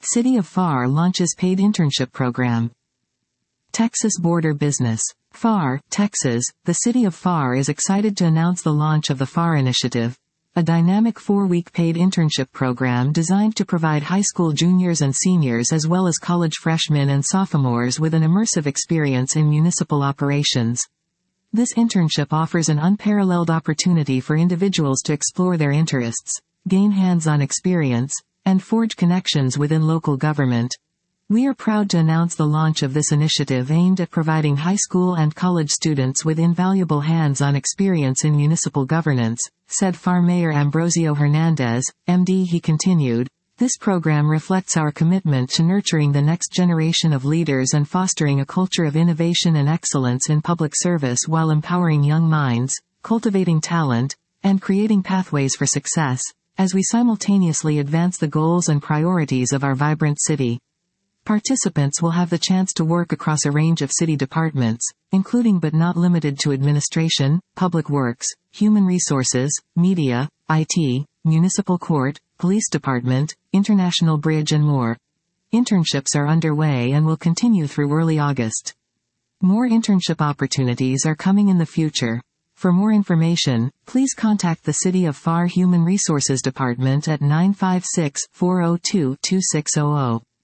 City of FAR launches paid internship program. Texas Border Business. FAR, Texas. The City of FAR is excited to announce the launch of the FAR Initiative, a dynamic 4-week paid internship program designed to provide high school juniors and seniors as well as college freshmen and sophomores with an immersive experience in municipal operations. This internship offers an unparalleled opportunity for individuals to explore their interests, gain hands-on experience, and forge connections within local government. We are proud to announce the launch of this initiative aimed at providing high school and college students with invaluable hands-on experience in municipal governance, said FAR Mayor Ambrosio Hernandez, MD. He continued, "This program reflects our commitment to nurturing the next generation of leaders and fostering a culture of innovation and excellence in public service while empowering young minds, cultivating talent, and creating pathways for success, as we simultaneously advance the goals and priorities of our vibrant city." Participants will have the chance to work across a range of city departments, including but not limited to administration, public works, human resources, media, IT, municipal court, police department, international bridge and more. Internships are underway and will continue through early August. More internship opportunities are coming in the future. For more information, please contact the City of FAR Human Resources Department at 956-402-2600.